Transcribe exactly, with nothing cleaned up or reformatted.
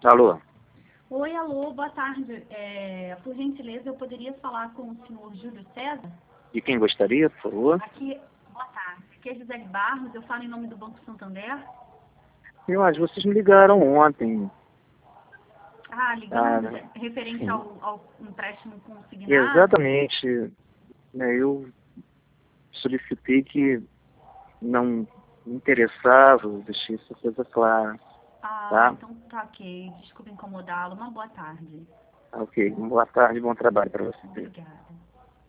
Alô? Oi, alô, boa tarde. É, por gentileza, eu poderia falar com o senhor Júlio César? De quem gostaria, por favor? Aqui, boa tarde. Aqui é Gisele Barros, eu falo em nome do Banco Santander. Eu acho que vocês me ligaram ontem. Ah, ligando, Ah, referente sim. ao, ao empréstimo consignado. Exatamente. Né, eu solicitei que não me interessava, deixei essa coisa clara. Ah, Tá? então tá ok. Desculpe incomodá-lo. Uma boa tarde. Ok. Boa tarde, bom trabalho para você. Obrigada.